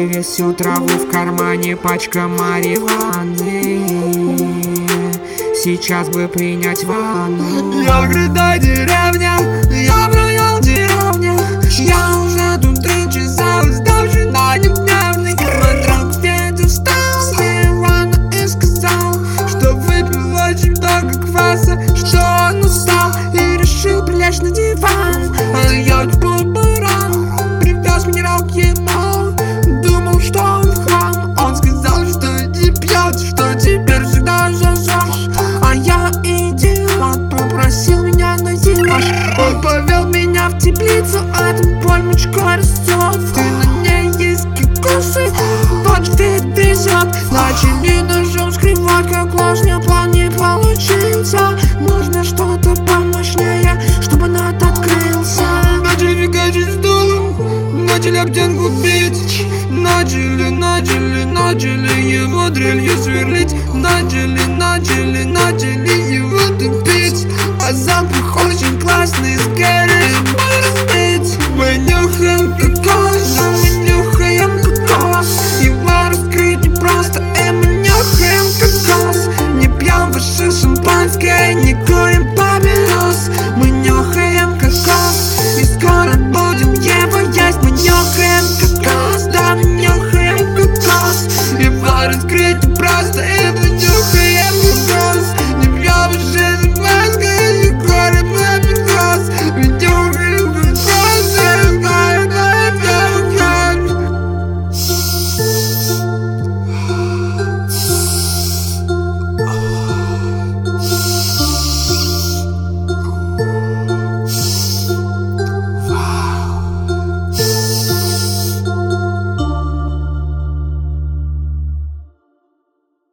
вывесил траву, в кармане пачка марихуаны. Сейчас бы принять ванну. Я в гряда деревня, я в район деревня. Я уже тут 3 часа уставший на дневный. Мой друг Федя встал с дивана и сказал, что выпил очень много кваса, что он устал и решил прилечь на диван. А я был баран, привез минералки ему. Думал, что он в хлам. Он сказал, что не пьет, что теперь всегда зажжешь. А я идиот, попросил меня найти нож. Он повел меня в теплицу, а там пальмочка растет. И на ней есть кикусы, вот вид везет. Начали ножом скрывать, как ложный план не получился. Нужно что-то помощнее, чтобы над открылся. Начали фигачить стулом, начали об стенку бить. Начали его дрелью сверлить. Начали его тупить. А запах очень классный, скорее разбить. Мы нюхаем кокос, мы нюхаем кокос. Его раскрыть непросто, мы нюхаем кокос. Не пьем ваше шампанское, не